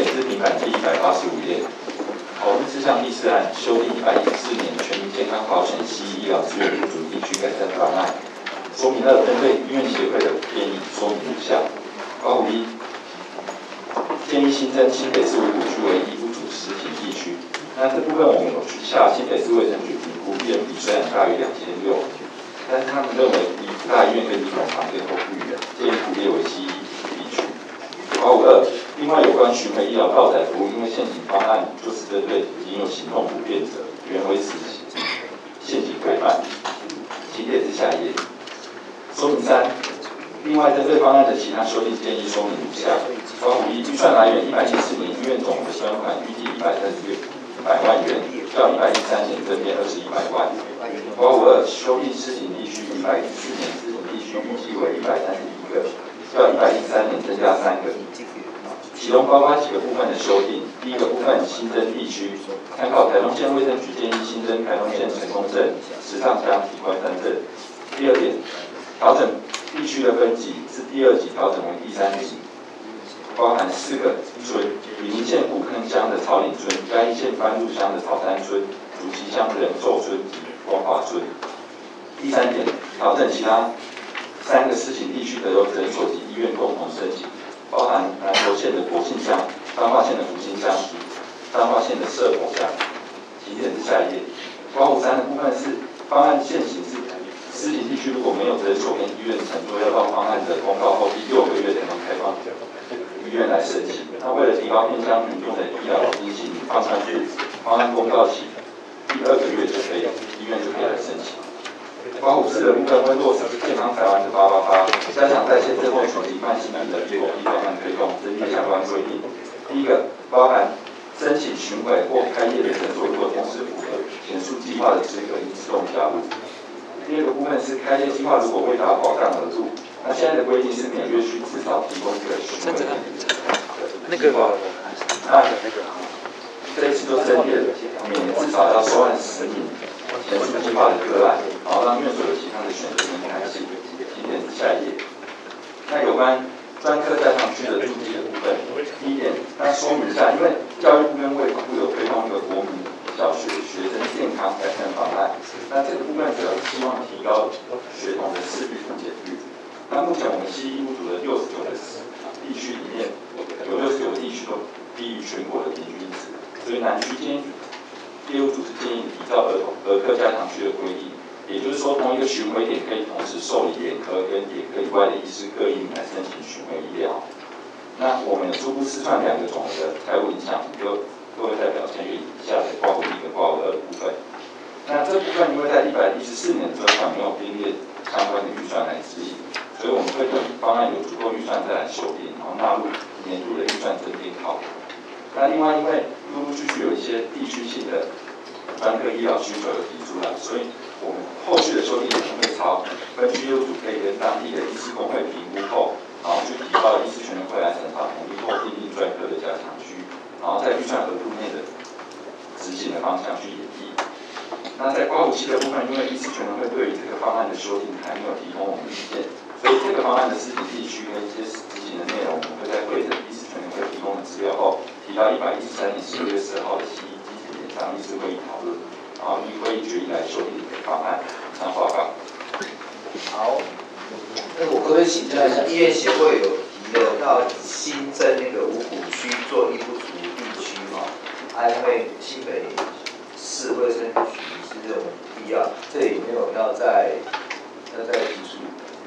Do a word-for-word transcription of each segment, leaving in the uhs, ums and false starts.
检视平板第一百八十五页，考虑事项第四案，修订一百一十四年全民健康保险西医医疗资源不足地区改善方案。说明二，针对医院协会的建议，说明如下：括弧一，建议新增新北市五股区为医不足实行地区。那这部分我们有去下新北市卫生局评估 B M P 虽然大于两千六，但是他们认为离大医院跟医疗旁边都不远，建议不列为西医地区。括弧二，另外有关巡回医疗到宅服务，因为现行方案就是针对已经有行动不便者，原为实行现行规范。请点至下一页。说明三，另外针对方案的其他修订建议说明如下：括弧一，预算来源一百一十四年医院总的专款预计一百三十百万元，较一百一十三年增编二十一百万。括弧二，修订施行地区一百一十四年施行地区预计为一百三十一个，较一百一十三年增加三个。其中包括几个部分的修订。第一个部分新增地区，参考台东县卫生局建议新增台东县成功镇、石上乡及关山镇。第二点，调整地区的分级，自第二级调整为第三级，包含四个村：云林县古坑乡的草岭村、嘉义县番路乡的草山村、竹崎乡的仁寿村及光华村。第三点，调整其他三个施行地区的由诊所及医院共同申请，包含南投县的国庆乡、彰化县的福兴乡及彰化县的社头乡。请点至下一页。括弧三的部分是方案现行是施行地区如果没有诊所跟医院承诺，要到方案的公告后第六个月才能开放医院来申请。那为了提高偏乡民众的医疗经济，方案是方案公告期第二个月就可以，医院就可以来申请。括弧四的部分会落实健康台湾的八八八，加强在县政府处理慢性病的一批方案推动，增加相关规定。第一个包含申请巡回或开业的诊所，如果同时符合前述计划的资格，应自动加入。第二个部分是开业计划如果未达保障额度，那现在的规定是每月需至少提供一个巡回的那个那这一次就增列了，每年至少要收案十名前述计划的个案，然后让院所有其他的选择跟弹性。请点至下一页。那有关专科加强区的注记的部分，第一点，那说明一下，因为教育部跟卫福部有推动一个国民小学学生健康改善方案，那这个部分主要是希望提高学童的视力和检率。那目前我们西医部组的六十九个地区里面，有六十九个地区都低于全国的平均值，所以南区建议业务组是建议依照儿童儿科加强区的规定，也就是说，同一个巡回点可以同时受理眼科跟眼科以外的医师各一名来申请巡回医疗。那我们有初步试算两个种的财务影响，就各位代表参与以下的括弧一跟括弧二的部分。那这部分因为在一百一十四年的专款没有编列相关的预算来指引，所以我们会等方案有足够预算再来修订，然后纳入年度的预算增订考量。那另外，因为陆陆续续有一些地区性的专科医疗需求有提出来，所以我们后续的修订也会朝分区业务组可以跟当地的医师工会评估后，然后去提高医师权利会来审查同意后订定专科的加强区，然后在预算额度内的执行的方向去演绎。那在括弧七的部分，因为医师权利会对于这个方案的修订还没有提供我们意见，所以这个方案的施行地区跟一些执行的内容，我们会在会诊医师权利会提供的资料后，提到一百一十三年十月十二号的西医基础研商医师会议讨论，然后依会议决议来修订方案。以上报告。 好，那我可不可以请教一下，医院协会有提了要新增那个五股区做医不足地区嘛？啊，因为新北市卫生局是这种必要，这里没有要再要再提出？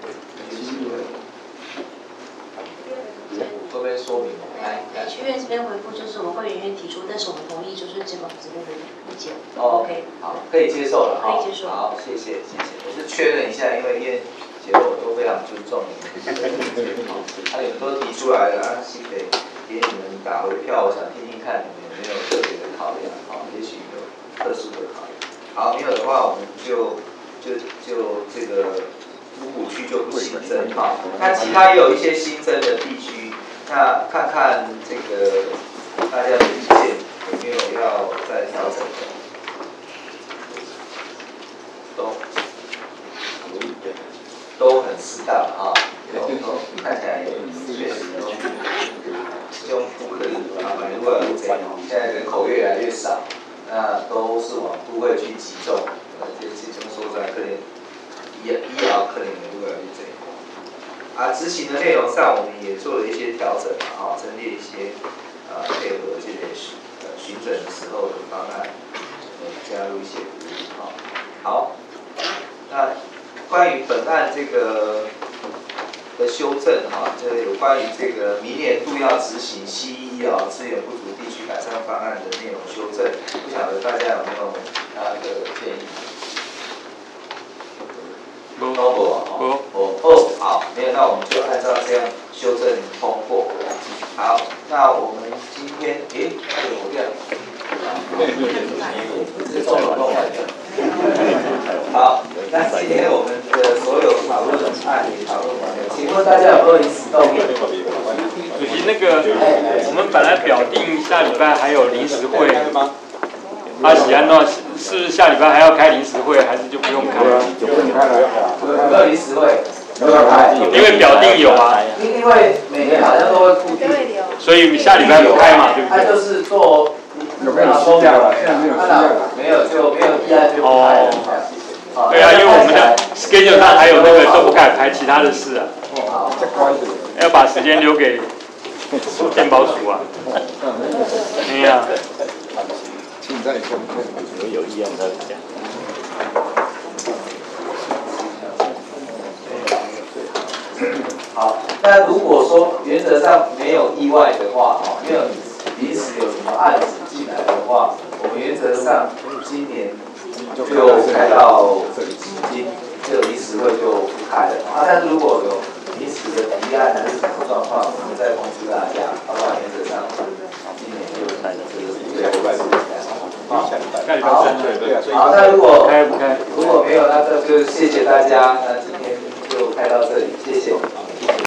这边说明来来。 医院这边回复就是我们会员院提出，但是我们同意就是健保这边的意见。 哦 ，OK， 好，可以接受了， 可以接受。 好，谢谢谢谢。我是确认一下，因为医院协会我都非常尊重你们。他有都提出来了，啊，新北给你们打回票，我想听听看你们有没有特别的考量，好，也许有特殊的考量。好，没有的话，我们就就就这个五股区就不新增哈。那其他也有一些新增的地区，那看看这个大家的意见有没有要再调整的？都都很适当啊，都都看起来确实都用不可以把它少，那都是往都会去集中，呃，这些集中所在可能医医疗可能都会去这一块。啊，执行的内容上，我们也做了一些调整嘛，哈、哦，增列一些呃配合这些呃巡诊的时候的方案，呃，加入一些鼓励，哈、哦。好，那关于本案这个的修正，哈、哦，这有关于这个明年度要执行西医医疗资源不足地区改善方案的内容修正，不晓得大家有没有那个建议？ 不不哦哦哦，好，没有，那我们就按照这样修正通过。好，那我们今天，诶，那个我掉了，这是中了弄坏掉。好，那今天我们的所有讨论案也讨论完了，请问大家有没有临时动议？ 主席，那个我们本来表定下礼拜还有临时会，阿喜安诺是不是下礼拜还要开临时会，还是就不用开？ 就不用开了。有没有临时会？没有开。 因为表定有啊。 因因为每年好像都会固定， 所以下礼拜不开嘛，对不对？ 他就是做有没有收掉了？现在没有收掉了。没有就没有议案就不开了。 哦。对啊，因为我们的 schedule 上还有那个都不敢排其他的事啊。 好。 要把时间留给健保署啊。对呀。 现在就没有议案在讲。 好，那如果说原则上没有意外的话，哦，没有临时有什么案子进来的话，我们原则上今年就开到今这个临时会就不开了啊。但是如果有临时的提案还是什么状况，我们再通知大家。好，原则上今年就开了这个对礼拜四开。好，好，好，那如果如果没有，那这就谢谢大家，那今天就开到这里，谢谢。